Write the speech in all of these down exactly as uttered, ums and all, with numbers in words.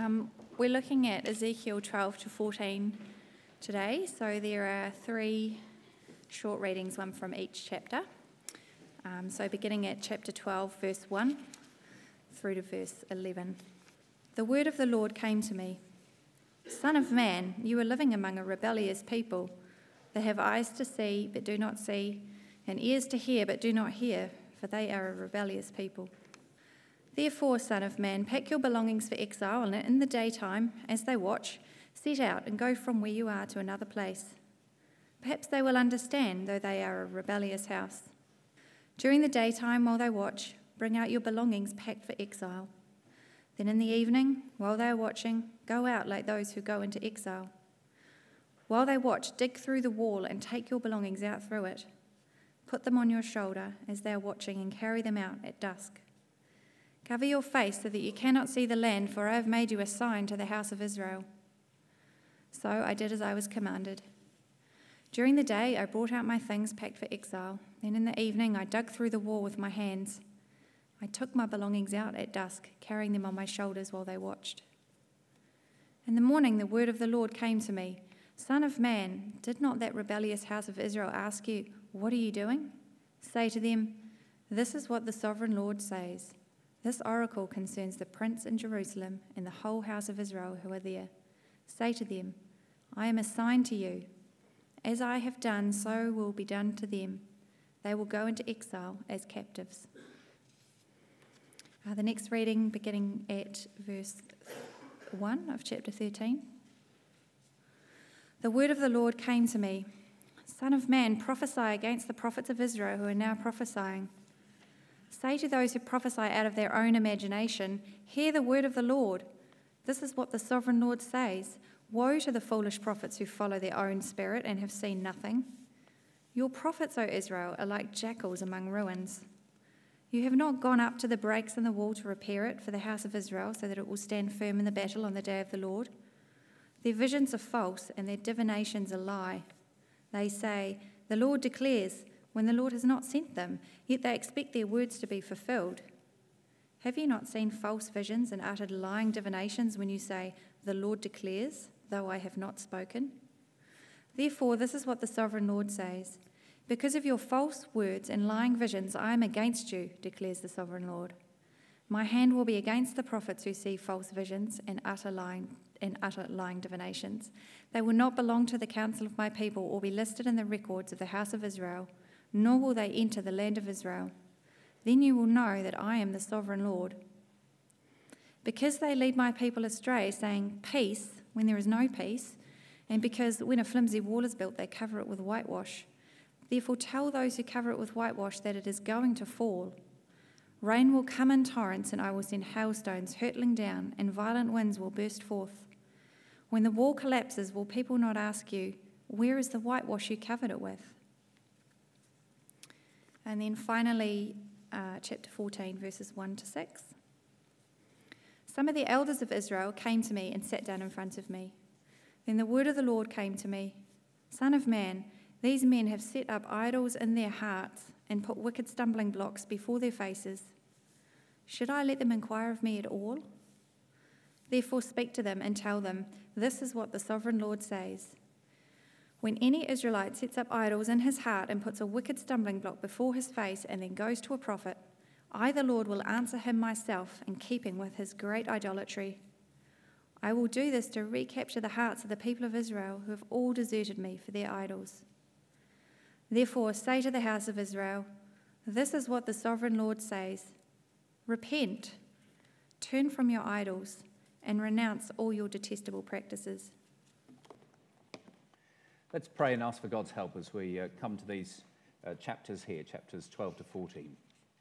Um, we're looking at Ezekiel twelve to fourteen today, so there are three short readings, one from each chapter. Um, so beginning at chapter twelve, verse one, through to verse eleven. The word of the Lord came to me. Son of man, you are living among a rebellious people. They have eyes to see, but do not see, and ears to hear, but do not hear, for they are a rebellious people. Therefore, son of man, pack your belongings for exile, and in the daytime, as they watch, set out and go from where you are to another place. Perhaps they will understand, though they are a rebellious house. During the daytime, while they watch, bring out your belongings packed for exile. Then in the evening, while they are watching, go out like those who go into exile. While they watch, dig through the wall and take your belongings out through it. Put them on your shoulder as they are watching and carry them out at dusk. Cover your face so that you cannot see the land, for I have made you a sign to the house of Israel. So I did as I was commanded. During the day I brought out my things packed for exile. Then in the evening I dug through the wall with my hands. I took my belongings out at dusk, carrying them on my shoulders while they watched. In the morning the word of the Lord came to me. Son of man, did not that rebellious house of Israel ask you, what are you doing? Say to them, this is what the sovereign Lord says. This oracle concerns the prince in Jerusalem and the whole house of Israel who are there. Say to them, I am a sign to you. As I have done, so will be done to them. They will go into exile as captives. Uh, the next reading beginning at verse one of chapter thirteen. The word of the Lord came to me. Son of man, prophesy against the prophets of Israel who are now prophesying. Say to those who prophesy out of their own imagination, hear the word of the Lord. This is what the sovereign Lord says. Woe to the foolish prophets who follow their own spirit and have seen nothing. Your prophets, O Israel, are like jackals among ruins. You have not gone up to the breaks in the wall to repair it for the house of Israel so that it will stand firm in the battle on the day of the Lord. Their visions are false and their divinations a lie. They say, the Lord declares, when the Lord has not sent them, yet they expect their words to be fulfilled. Have you not seen false visions and uttered lying divinations when you say, the Lord declares, though I have not spoken? Therefore, this is what the sovereign Lord says. Because of your false words and lying visions, I am against you, declares the sovereign Lord. My hand will be against the prophets who see false visions and utter lying and utter lying divinations. They will not belong to the council of my people or be listed in the records of the house of Israel, nor will they enter the land of Israel. Then you will know that I am the sovereign Lord. Because they lead my people astray, saying peace when there is no peace, and because when a flimsy wall is built, they cover it with whitewash. Therefore tell those who cover it with whitewash that it is going to fall. Rain will come in torrents, and I will send hailstones hurtling down, and violent winds will burst forth. When the wall collapses, will people not ask you, where is the whitewash you covered it with? And then finally, uh, chapter fourteen, verses one to six. Some of the elders of Israel came to me and sat down in front of me. Then the word of the Lord came to me. Son of man, these men have set up idols in their hearts and put wicked stumbling blocks before their faces. Should I let them inquire of me at all? Therefore speak to them and tell them, this is what the sovereign Lord says. When any Israelite sets up idols in his heart and puts a wicked stumbling block before his face and then goes to a prophet, I, the Lord, will answer him myself in keeping with his great idolatry. I will do this to recapture the hearts of the people of Israel who have all deserted me for their idols. Therefore say to the house of Israel, this is what the sovereign Lord says. Repent, turn from your idols, and renounce all your detestable practices. Let's pray and ask for God's help as we uh, come to these uh, chapters here, chapters twelve to fourteen.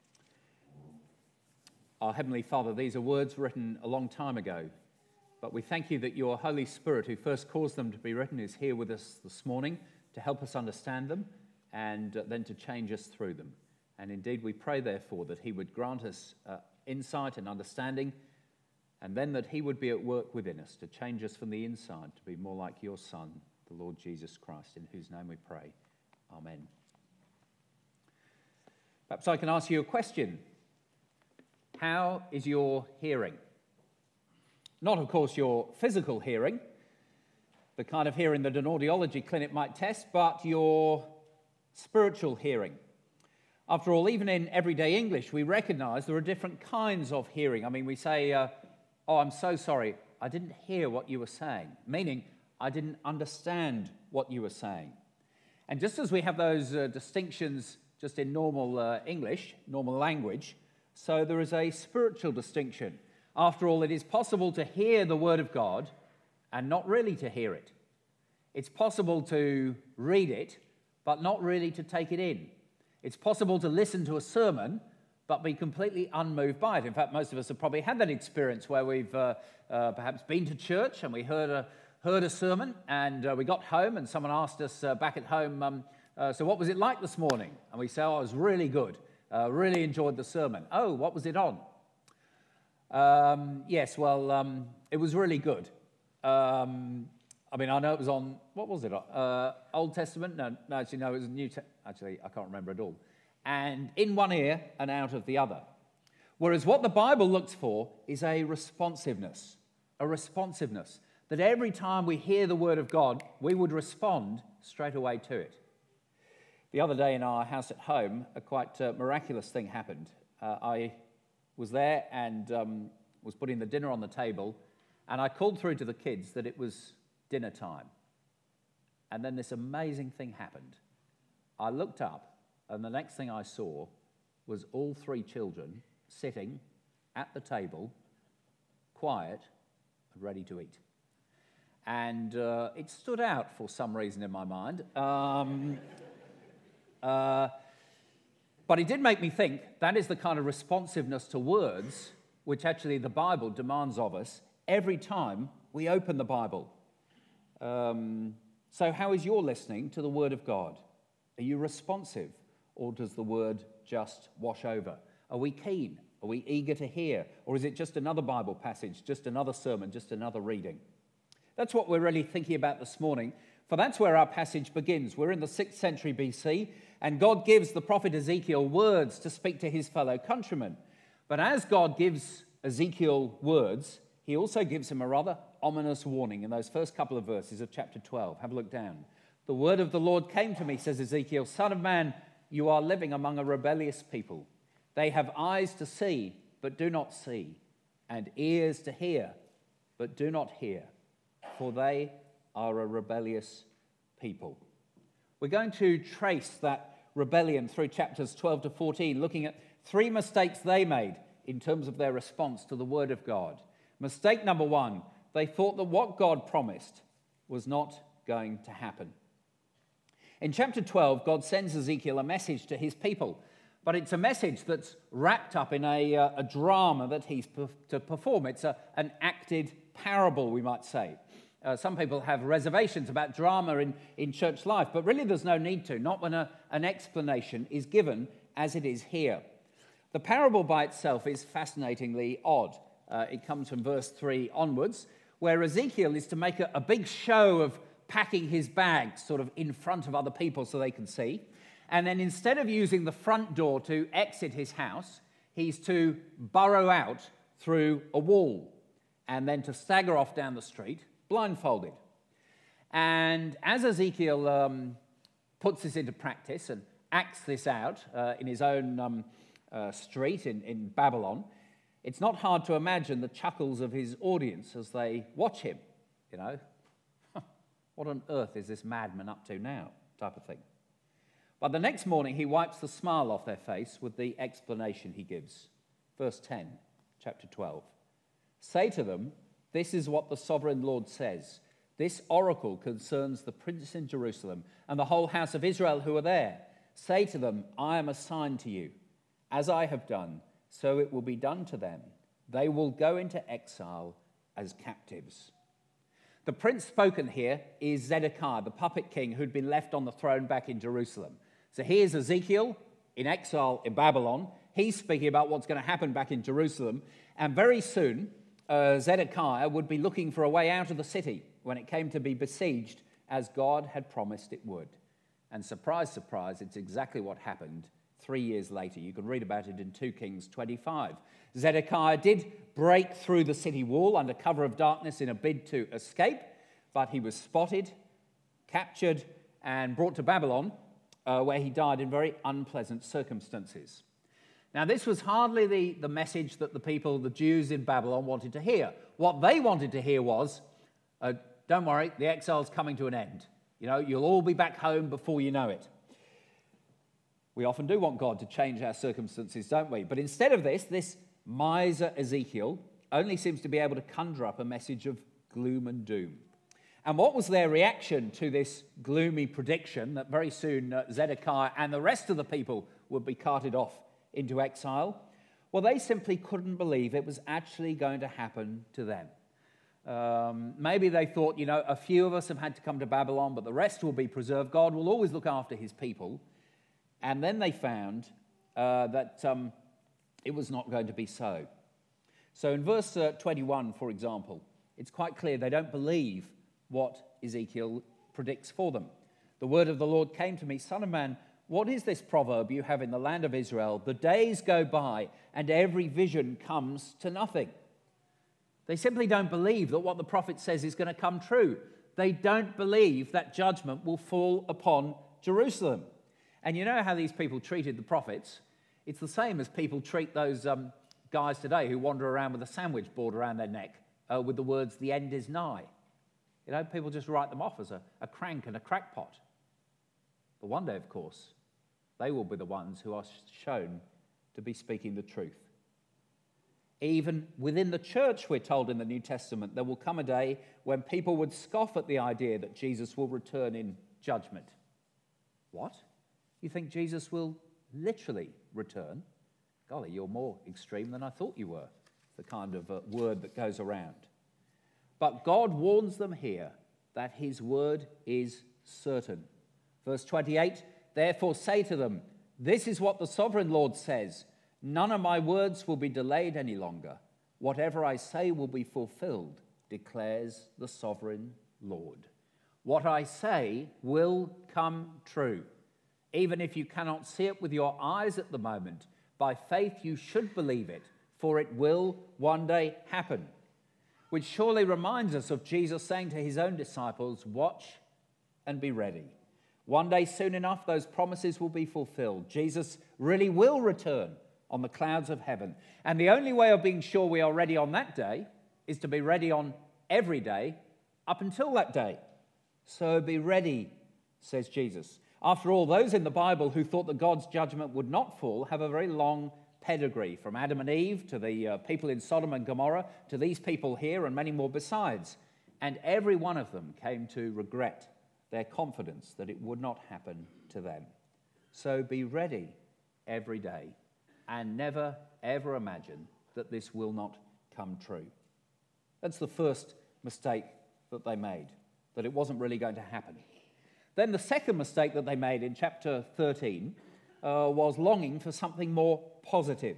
Our Heavenly Father, these are words written a long time ago, but we thank you that your Holy Spirit, who first caused them to be written, is here with us this morning to help us understand them and uh, then to change us through them. And indeed, we pray, therefore, that he would grant us uh, insight and understanding, and then that he would be at work within us to change us from the inside to be more like your Son, the Lord Jesus Christ, in whose name we pray. Amen. Perhaps I can ask you a question. How is your hearing? Not, of course, your physical hearing, the kind of hearing that an audiology clinic might test, but your spiritual hearing. After all, even in everyday English, we recognize there are different kinds of hearing. I mean, we say, uh, oh, I'm so sorry, I didn't hear what you were saying, meaning I didn't understand what you were saying. And just as we have those uh, distinctions just in normal uh, English, normal language, so there is a spiritual distinction. After all, it is possible to hear the Word of God and not really to hear it. It's possible to read it, but not really to take it in. It's possible to listen to a sermon, but be completely unmoved by it. In fact, most of us have probably had that experience where we've uh, uh, perhaps been to church and we heard a, heard a sermon, and uh, we got home and someone asked us uh, back at home, um, uh, so what was it like this morning? And we say, oh, it was really good. Uh, really enjoyed the sermon. Oh, what was it on? Um, yes, well, um, it was really good. Um, I mean, I know it was on, what was it on? Uh, Old Testament? No, no, actually, no, it was New Testament. Actually, I can't remember at all. And in one ear and out of the other. Whereas what the Bible looks for is a responsiveness, a responsiveness, that every time we hear the Word of God, we would respond straight away to it. The other day in our house at home, a quite uh, miraculous thing happened. Uh, I was there and um, was putting the dinner on the table, and I called through to the kids that it was dinner time. And then this amazing thing happened. I looked up, and the next thing I saw was all three children sitting at the table, quiet and ready to eat. And uh, it stood out for some reason in my mind. Um, uh, but it did make me think that is the kind of responsiveness to words which actually the Bible demands of us every time we open the Bible. Um, so how is your listening to the Word of God? Are you responsive, or does the Word just wash over? Are we keen? Are we eager to hear? Or is it just another Bible passage, just another sermon, just another reading? That's what we're really thinking about this morning, for that's where our passage begins. We're in the sixth century B C, and God gives the prophet Ezekiel words to speak to his fellow countrymen. But as God gives Ezekiel words, he also gives him a rather ominous warning in those first couple of verses of chapter twelve. Have a look down. The word of the Lord came to me, says Ezekiel, Son of man, you are living among a rebellious people. They have eyes to see, but do not see, and ears to hear, but do not hear, for they are a rebellious people. We're going to trace that rebellion through chapters twelve to fourteen, looking at three mistakes they made in terms of their response to the word of God. Mistake number one, they thought that what God promised was not going to happen. In chapter twelve, God sends Ezekiel a message to his people, but it's a message that's wrapped up in a, uh, a drama that he's per- to perform. It's a, an acted parable, we might say. Uh, some people have reservations about drama in, in church life, but really there's no need to, not when a, an explanation is given as it is here. The parable by itself is fascinatingly odd. Uh, it comes from verse three onwards, where Ezekiel is to make a, a big show of packing his bags sort of in front of other people so they can see. And then instead of using the front door to exit his house, he's to burrow out through a wall and then to stagger off down the street blindfolded. And as Ezekiel um, puts this into practice and acts this out uh, in his own um, uh, street in, in Babylon, it's not hard to imagine the chuckles of his audience as they watch him, you know. What on earth is this madman up to now? Type of thing. But the next morning, he wipes the smile off their face with the explanation he gives. Verse ten, chapter twelve. Say to them, this is what the sovereign Lord says. This oracle concerns the prince in Jerusalem and the whole house of Israel who are there. Say to them, I am assigned to you. As I have done, so it will be done to them. They will go into exile as captives. The prince spoken here is Zedekiah, the puppet king who'd been left on the throne back in Jerusalem. So here's Ezekiel in exile in Babylon. He's speaking about what's going to happen back in Jerusalem. And very soon, uh, Zedekiah would be looking for a way out of the city when it came to be besieged as God had promised it would. And surprise, surprise, it's exactly what happened three years later. You can read about it in Second Kings twenty-five. Zedekiah did break through the city wall under cover of darkness in a bid to escape, but he was spotted, captured, and brought to Babylon, uh, where he died in very unpleasant circumstances. Now, this was hardly the, the message that the people, the Jews in Babylon, wanted to hear. What they wanted to hear was, uh, don't worry, the exile's coming to an end. You know, you'll all be back home before you know it. We often do want God to change our circumstances, don't we? But instead of this, this miser Ezekiel only seems to be able to conjure up a message of gloom and doom. And what was their reaction to this gloomy prediction that very soon uh, Zedekiah and the rest of the people would be carted off into exile? Well, they simply couldn't believe it was actually going to happen to them. Um, maybe they thought, you know, a few of us have had to come to Babylon, but the rest will be preserved. God will always look after his people. And then they found uh, that um, it was not going to be so. So in verse uh, twenty-one, for example, it's quite clear they don't believe what Ezekiel predicts for them. The word of the Lord came to me, Son of man, what is this proverb you have in the land of Israel? The days go by and every vision comes to nothing. They simply don't believe that what the prophet says is going to come true. They don't believe that judgment will fall upon Jerusalem. And you know how these people treated the prophets? It's the same as people treat those um, guys today who wander around with a sandwich board around their neck uh, with the words, the end is nigh. You know, people just write them off as a, a crank and a crackpot. But one day, of course, they will be the ones who are shown to be speaking the truth. Even within the church, we're told in the New Testament, there will come a day when people would scoff at the idea that Jesus will return in judgment. What? You think Jesus will literally return? Golly, you're more extreme than I thought you were. The kind of uh, word that goes around. But God warns them here that his word is certain. Verse twenty-eight, therefore say to them, this is what the sovereign Lord says, none of my words will be delayed any longer. Whatever I say will be fulfilled, declares the sovereign Lord. What I say will come true. Even if you cannot see it with your eyes at the moment, by faith you should believe it, for it will one day happen. Which surely reminds us of Jesus saying to his own disciples, watch and be ready. One day soon enough, those promises will be fulfilled. Jesus really will return on the clouds of heaven. And the only way of being sure we are ready on that day is to be ready on every day up until that day. So be ready, says Jesus. After all, those in the Bible who thought that God's judgment would not fall have a very long pedigree, from Adam and Eve to the uh, people in Sodom and Gomorrah to these people here and many more besides. And every one of them came to regret their confidence that it would not happen to them. So be ready every day and never, ever imagine that this will not come true. That's the first mistake that they made, that it wasn't really going to happen. Then the second mistake that they made in chapter thirteen uh, was longing for something more positive.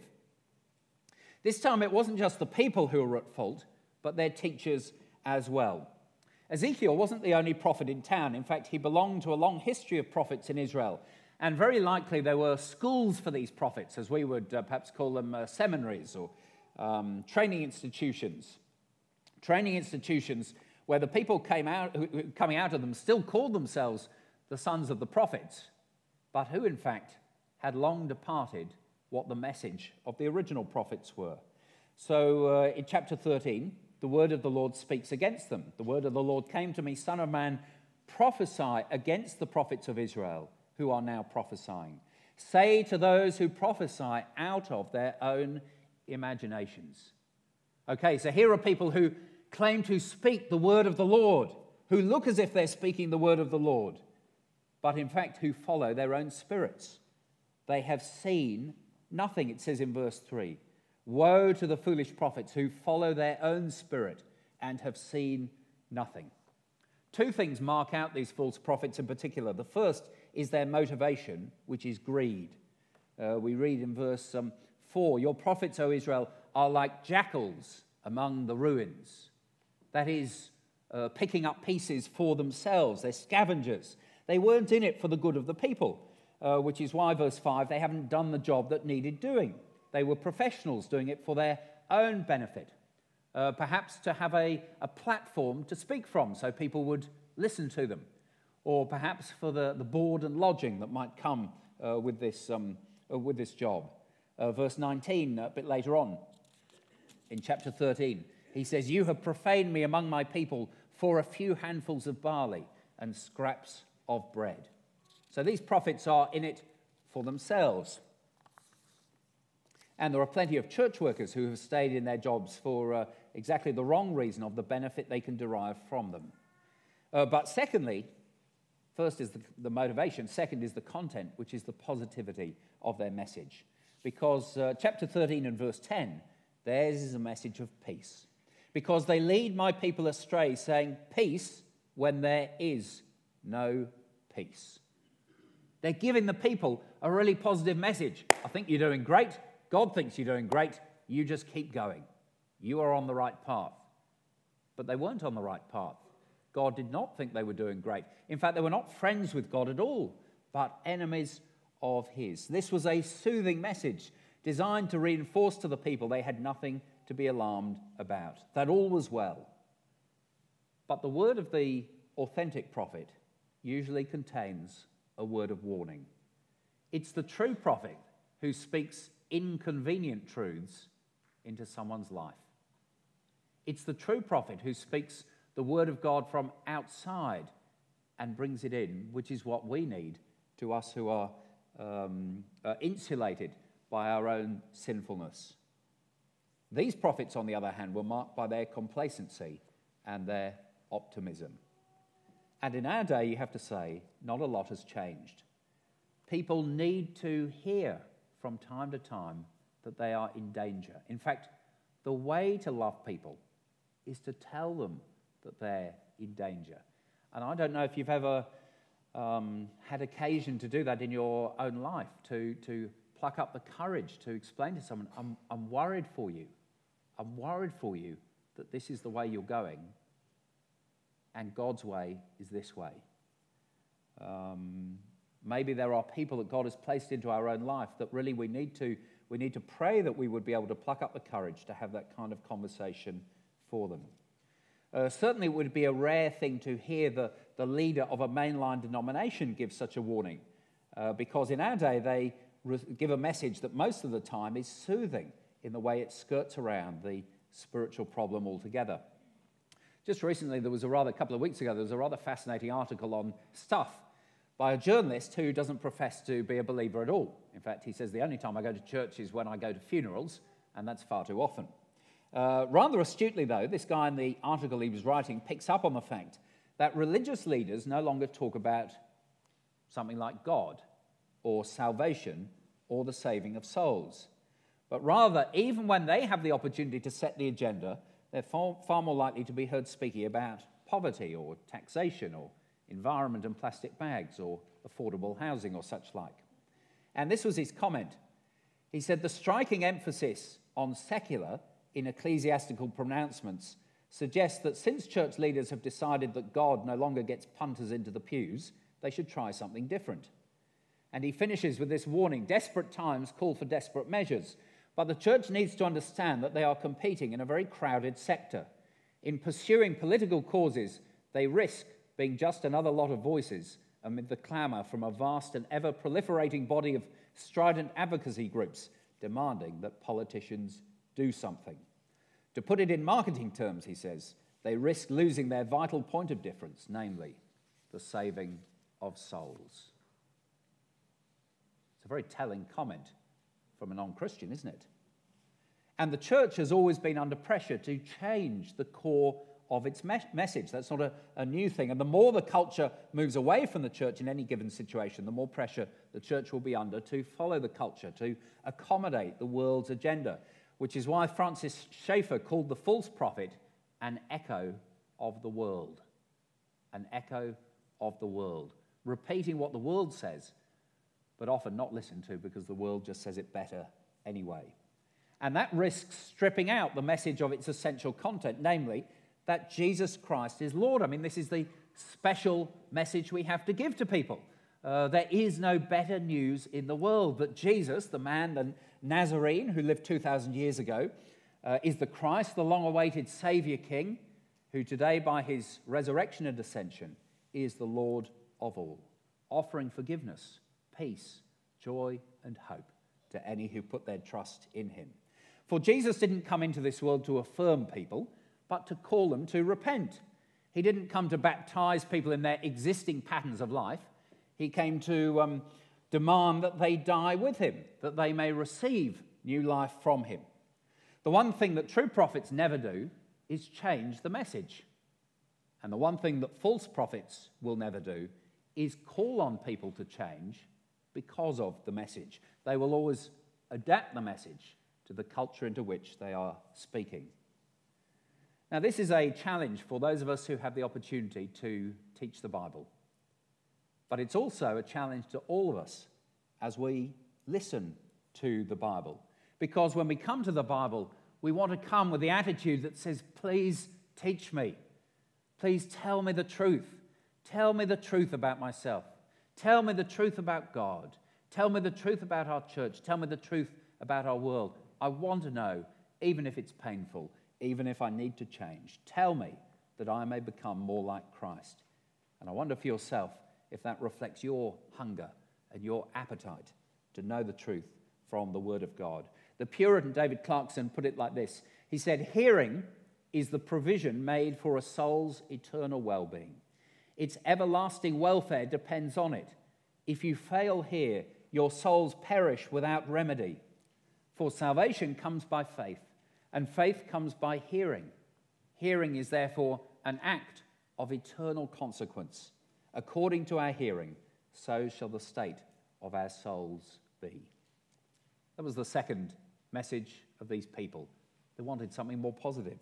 This time it wasn't just the people who were at fault, but their teachers as well. Ezekiel wasn't the only prophet in town. In fact, he belonged to a long history of prophets in Israel. And very likely there were schools for these prophets, as we would uh, perhaps call them uh, seminaries or um, training institutions. Training institutions where the people came out, who, coming out of them still called themselves the sons of the prophets, but who in fact had long departed what the message of the original prophets were. So uh, in chapter thirteen, the word of the Lord speaks against them. The word of the Lord came to me, Son of man, prophesy against the prophets of Israel who are now prophesying. Say to those who prophesy out of their own imaginations. Okay, so here are people who claim to speak the word of the Lord, who look as if they're speaking the word of the Lord, but in fact who follow their own spirits. They have seen nothing, it says in verse three. Woe to the foolish prophets who follow their own spirit and have seen nothing. Two things mark out these false prophets in particular. The first is their motivation, which is greed. Uh, we read in verse um, four, your prophets, O Israel, are like jackals among the ruins. That is, uh, picking up pieces for themselves. They're scavengers. They weren't in it for the good of the people. uh, which is why, verse five, they haven't done the job that needed doing. They were professionals doing it for their own benefit, uh, perhaps to have a, a platform to speak from so people would listen to them, or perhaps for the, the board and lodging that might come uh, with, this, um, uh, with this job. Uh, verse nineteen, a bit later on, in chapter thirteen, he says, "You have profaned me among my people for a few handfuls of barley and scraps of bread." So these prophets are in it for themselves. And there are plenty of church workers who have stayed in their jobs for uh, exactly the wrong reason of the benefit they can derive from them. Uh, but secondly, first is the, the motivation, second is the content, which is the positivity of their message. Because uh, chapter thirteen and verse ten, theirs is a message of peace. Because they lead my people astray, saying, peace when there is no peace. They're giving the people a really positive message. I think you're doing great. God thinks you're doing great. You just keep going. You are on the right path. But they weren't on the right path. God did not think they were doing great. In fact, they were not friends with God at all, but enemies of his. This was a soothing message designed to reinforce to the people they had nothing to be alarmed about, that all was well. But the word of the authentic prophet usually contains a word of warning. It's the true prophet who speaks inconvenient truths into someone's life. It's the true prophet who speaks the word of God from outside and brings it in, which is what we need to us who are um, uh, insulated by our own sinfulness. These prophets, on the other hand, were marked by their complacency and their optimism. And in our day, you have to say, not a lot has changed. People need to hear from time to time that they are in danger. In fact, the way to love people is to tell them that they're in danger. And I don't know if you've ever um, had occasion to do that in your own life, to, to pluck up the courage to explain to someone, I'm, I'm worried for you. I'm worried for you that this is the way you're going, and God's way is this way. Um, maybe there are people that God has placed into our own life that really we need to we need to pray that we would be able to pluck up the courage to have that kind of conversation for them. Uh, certainly it would be a rare thing to hear the, the leader of a mainline denomination give such a warning, uh, because in our day they re- give a message that most of the time is soothing in the way it skirts around the spiritual problem altogether. Just recently, there was a rather, a couple of weeks ago, there was a rather fascinating article on Stuff by a journalist who doesn't profess to be a believer at all. In fact, he says the only time I go to church is when I go to funerals, and that's far too often. Uh, rather astutely, though, this guy in the article he was writing picks up on the fact that religious leaders no longer talk about something like God or salvation or the saving of souls. But rather, even when they have the opportunity to set the agenda, they're far, far more likely to be heard speaking about poverty or taxation or environment and plastic bags or affordable housing or such like. And this was his comment. He said, the striking emphasis on secular in ecclesiastical pronouncements suggests that since church leaders have decided that God no longer gets punters into the pews, they should try something different. And he finishes with this warning, desperate times call for desperate measures. But the church needs to understand that they are competing in a very crowded sector. In pursuing political causes, they risk being just another lot of voices amid the clamour from a vast and ever-proliferating body of strident advocacy groups demanding that politicians do something. To put it in marketing terms, he says, they risk losing their vital point of difference, namely the saving of souls. It's a very telling comment from a non-Christian, isn't it? And the church has always been under pressure to change the core of its me- message. That's not a, a new thing. And the more the culture moves away from the church in any given situation, the more pressure the church will be under to follow the culture, to accommodate the world's agenda, which is why Francis Schaeffer called the false prophet an echo of the world. An echo of the world. Repeating what the world says, but often not listened to because the world just says it better anyway. And that risks stripping out the message of its essential content, namely that Jesus Christ is Lord. I mean, this is the special message we have to give to people, Uh, there is no better news in the world that Jesus, the man, the Nazarene who lived two thousand years ago, uh, is the Christ, the long-awaited Saviour King, who today by his resurrection and ascension is the Lord of all, offering forgiveness, peace, joy and hope to any who put their trust in him. For Jesus didn't come into this world to affirm people, but to call them to repent. He didn't come to baptize people in their existing patterns of life. He came to um, demand that they die with him, that they may receive new life from him. The one thing that true prophets never do is change the message. And the one thing that false prophets will never do is call on people to change because of the message. They will always adapt the message to the culture into which they are speaking. Now, this is a challenge for those of us who have the opportunity to teach the Bible. But it's also a challenge to all of us as we listen to the Bible. Because when we come to the Bible, we want to come with the attitude that says, please teach me. Please tell me the truth. Tell me the truth about myself. Tell me the truth about God. Tell me the truth about our church. Tell me the truth about our world. I want to know, even if it's painful, even if I need to change. Tell me that I may become more like Christ. And I wonder for yourself if that reflects your hunger and your appetite to know the truth from the Word of God. The Puritan David Clarkson put it like this. He said, hearing is the provision made for a soul's eternal well-being. Its everlasting welfare depends on it. If you fail here, your souls perish without remedy. For salvation comes by faith, and faith comes by hearing. Hearing is therefore an act of eternal consequence. According to our hearing, so shall the state of our souls be. That was the second message of these people. They wanted something more positive.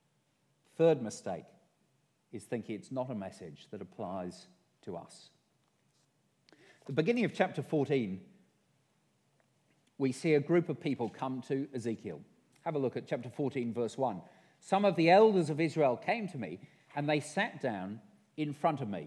Third mistake is thinking it's not a message that applies to us. The beginning of chapter fourteen, we see a group of people come to Ezekiel. Have a look at chapter fourteen, verse one. Some of the elders of Israel came to me, and they sat down in front of me.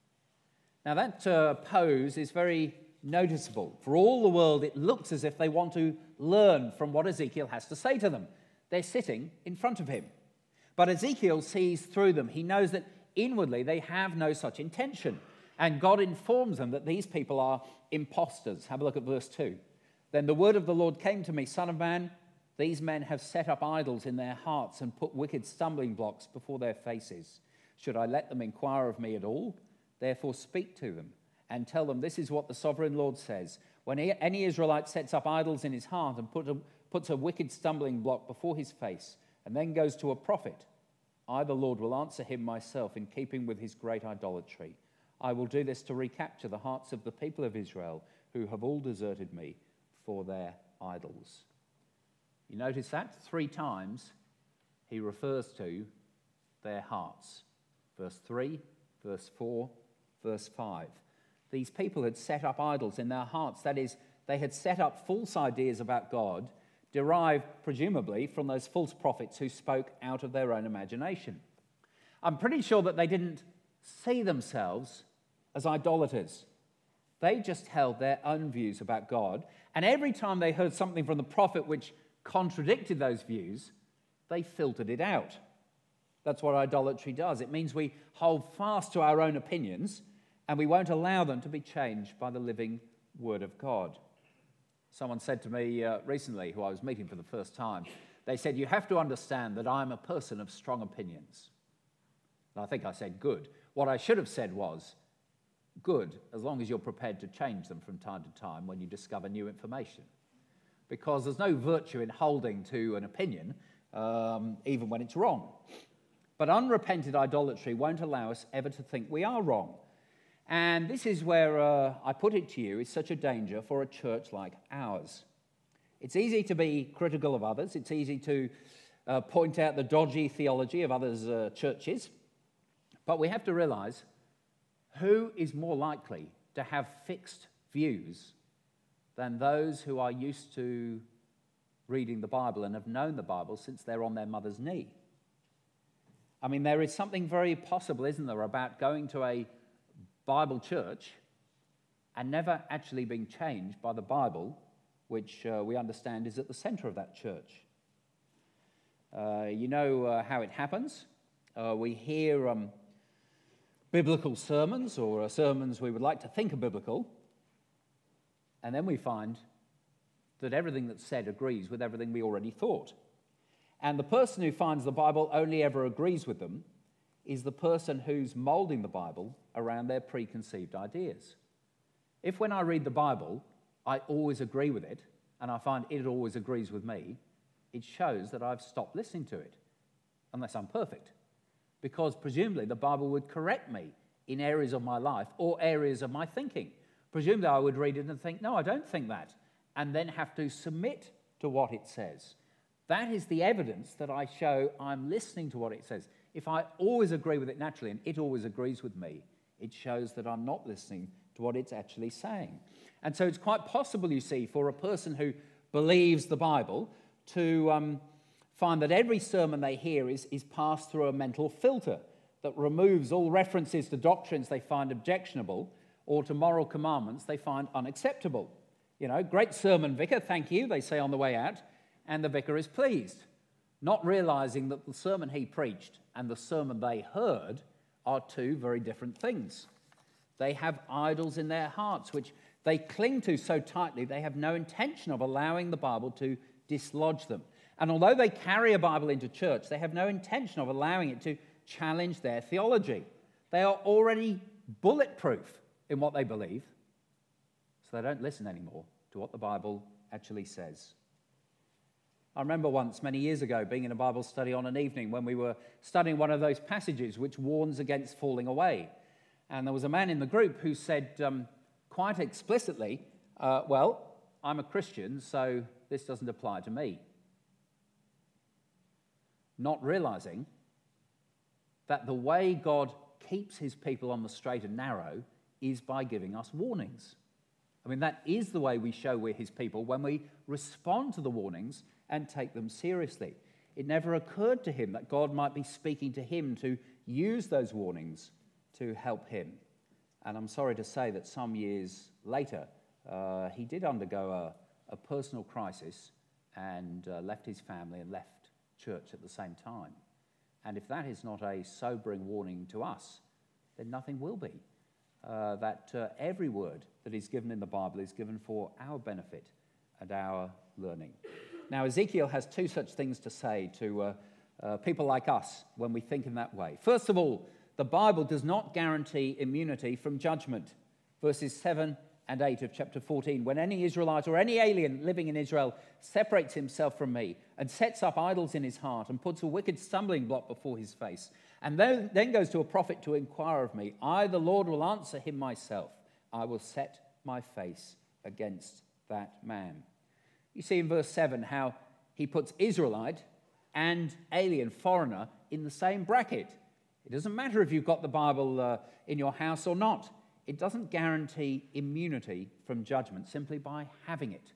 Now that uh, pose is very noticeable. For all the world, it looks as if they want to learn from what Ezekiel has to say to them. They're sitting in front of him. But Ezekiel sees through them. He knows that inwardly they have no such intention. And God informs them that these people are impostors. Have a look at verse two. Then the word of the Lord came to me, Son of man, these men have set up idols in their hearts and put wicked stumbling blocks before their faces. Should I let them inquire of me at all? Therefore speak to them and tell them, this is what the sovereign Lord says. When any Israelite sets up idols in his heart and put a, puts a wicked stumbling block before his face and then goes to a prophet, I, the Lord, will answer him myself in keeping with his great idolatry. I will do this to recapture the hearts of the people of Israel who have all deserted me for their idols. You notice that? Three times he refers to their hearts. Verse three, verse four, verse five. These people had set up idols in their hearts. That is, they had set up false ideas about God, derived presumably from those false prophets who spoke out of their own imagination. I'm pretty sure that they didn't see themselves as idolaters. They just held their own views about God, and every time they heard something from the prophet which contradicted those views, they filtered it out. That's what idolatry does. It means we hold fast to our own opinions and we won't allow them to be changed by the living Word of God. Someone said to me uh, recently, who I was meeting for the first time, they said, you have to understand that I'm a person of strong opinions. And I think I said good. What I should have said was, good, as long as you're prepared to change them from time to time when you discover new information. Because there's no virtue in holding to an opinion, um, even when it's wrong. But unrepented idolatry won't allow us ever to think we are wrong. And this is where uh, I put it to you, is such a danger for a church like ours. It's easy to be critical of others. It's easy to uh, point out the dodgy theology of others' uh, churches. But we have to realize, who is more likely to have fixed views than those who are used to reading the Bible and have known the Bible since they're on their mother's knee? I mean, there is something very possible, isn't there, about going to a Bible church and never actually being changed by the Bible, which uh, we understand is at the center of that church. Uh, you know uh, how it happens. Uh, we hear um, biblical sermons, or uh, sermons we would like to think are biblical, and then we find that everything that's said agrees with everything we already thought. And the person who finds the Bible only ever agrees with them is the person who's molding the Bible around their preconceived ideas. If when I read the Bible, I always agree with it, and I find it always agrees with me, it shows that I've stopped listening to it, unless I'm perfect. Because presumably the Bible would correct me in areas of my life or areas of my thinking. Presumably I would read it and think, no, I don't think that, and then have to submit to what it says. That is the evidence that I show I'm listening to what it says. If I always agree with it naturally and it always agrees with me, it shows that I'm not listening to what it's actually saying. And so it's quite possible, you see, for a person who believes the Bible to um, find that every sermon they hear is, is passed through a mental filter that removes all references to doctrines they find objectionable or to moral commandments they find unacceptable. You know, great sermon, vicar, thank you, they say on the way out, and the vicar is pleased, not realizing that the sermon he preached and the sermon they heard are two very different things. They have idols in their hearts, which they cling to so tightly they have no intention of allowing the Bible to dislodge them. And although they carry a Bible into church, they have no intention of allowing it to challenge their theology. They are already bulletproof in what they believe, so they don't listen anymore to what the Bible actually says. I remember once, many years ago, being in a Bible study on an evening when we were studying one of those passages which warns against falling away. And there was a man in the group who said um, quite explicitly, uh, well, I'm a Christian, so this doesn't apply to me. Not realizing that the way God keeps his people on the straight and narrow is by giving us warnings. I mean, that is the way we show we're his people, when we respond to the warnings and take them seriously. It never occurred to him that God might be speaking to him to use those warnings to help him. And I'm sorry to say that some years later, uh, he did undergo a, a personal crisis and uh, left his family and left church at the same time. And if that is not a sobering warning to us, then nothing will be. Uh, that uh, every word that is given in the Bible is given for our benefit and our learning. Now, Ezekiel has two such things to say to uh, uh, people like us when we think in that way. First of all, the Bible does not guarantee immunity from judgment. Verses seven and eight of chapter fourteen, when any Israelite or any alien living in Israel separates himself from me and sets up idols in his heart and puts a wicked stumbling block before his face, and then, then goes to a prophet to inquire of me, I, the Lord, will answer him myself. I will set my face against that man. You see in verse seven how he puts Israelite and alien, foreigner, in the same bracket. It doesn't matter if you've got the Bible uh, in your house or not. It doesn't guarantee immunity from judgment simply by having it.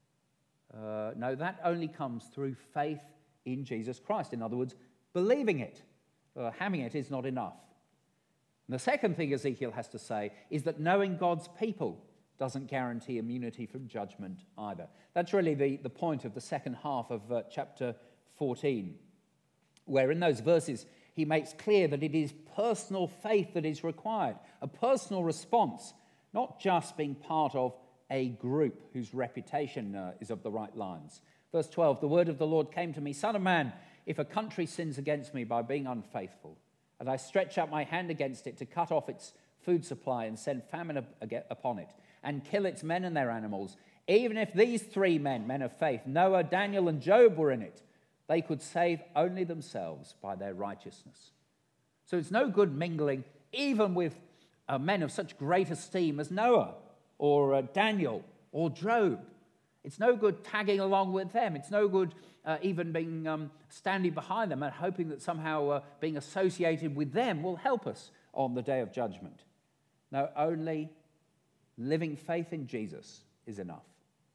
Uh, no, that only comes through faith in Jesus Christ. In other words, believing it. Uh, having it is not enough. And the second thing Ezekiel has to say is that knowing God's people doesn't guarantee immunity from judgment either. That's really the, the point of the second half of uh, chapter fourteen, where in those verses he makes clear that it is personal faith that is required, a personal response, not just being part of a group whose reputation uh, is of the right lines. Verse twelve, the word of the Lord came to me, Son of man, if a country sins against me by being unfaithful, and I stretch out my hand against it to cut off its food supply and send famine upon it, and kill its men and their animals, even if these three men, men of faith, Noah, Daniel, and Job were in it, they could save only themselves by their righteousness. So it's no good mingling even with uh, men of such great esteem as Noah or uh, Daniel or Job. It's no good tagging along with them. It's no good uh, even being um, standing behind them and hoping that somehow uh, being associated with them will help us on the day of judgment. No, only living faith in Jesus is enough.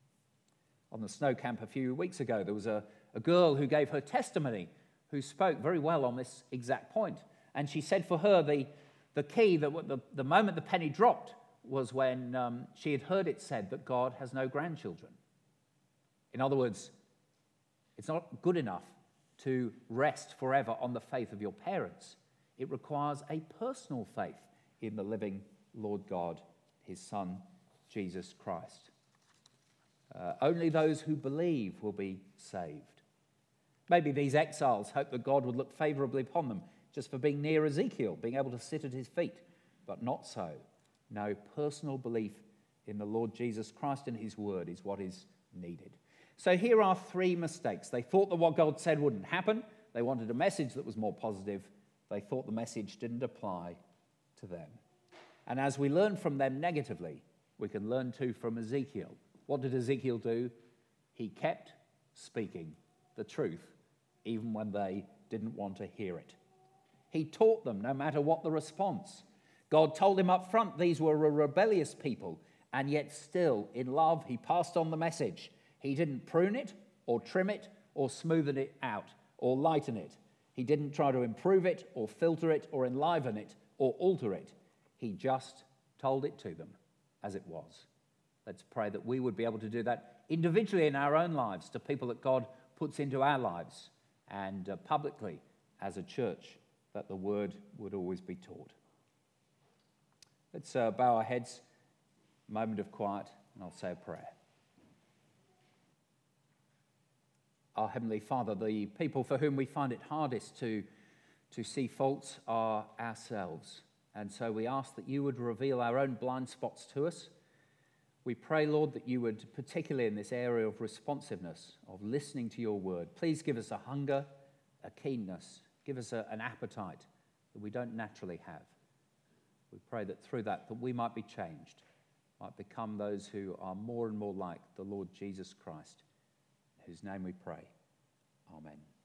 On the snow camp a few weeks ago, there was a, a girl who gave her testimony who spoke very well on this exact point. And she said for her, the, the key, that the, the moment the penny dropped, was when um, she had heard it said that God has no grandchildren. In other words, it's not good enough to rest forever on the faith of your parents. It requires a personal faith in the living Lord God, his Son, Jesus Christ. Uh, only those who believe will be saved. Maybe these exiles hoped that God would look favorably upon them just for being near Ezekiel, being able to sit at his feet, but not so. No, personal belief in the Lord Jesus Christ and his word is what is needed. So here are three mistakes. They thought that what God said wouldn't happen. They wanted a message that was more positive. They thought the message didn't apply to them. And as we learn from them negatively, we can learn too from Ezekiel. What did Ezekiel do? He kept speaking the truth, even when they didn't want to hear it. He taught them no matter what the response. God told him up front these were a rebellious people, and yet still, in love, he passed on the message. He didn't prune it, or trim it, or smoothen it out, or lighten it. He didn't try to improve it, or filter it, or enliven it, or alter it. He just told it to them as it was. Let's pray that we would be able to do that individually in our own lives, to people that God puts into our lives, and uh, publicly as a church, that the word would always be taught. Let's uh, bow our heads, a moment of quiet, and I'll say a prayer. Our Heavenly Father, the people for whom we find it hardest to, to see faults are ourselves. And so we ask that you would reveal our own blind spots to us. We pray, Lord, that you would, particularly in this area of responsiveness, of listening to your word, please give us a hunger, a keenness, give us a, an appetite that we don't naturally have. We pray that through that, that we might be changed, might become those who are more and more like the Lord Jesus Christ, in whose name we pray. Amen.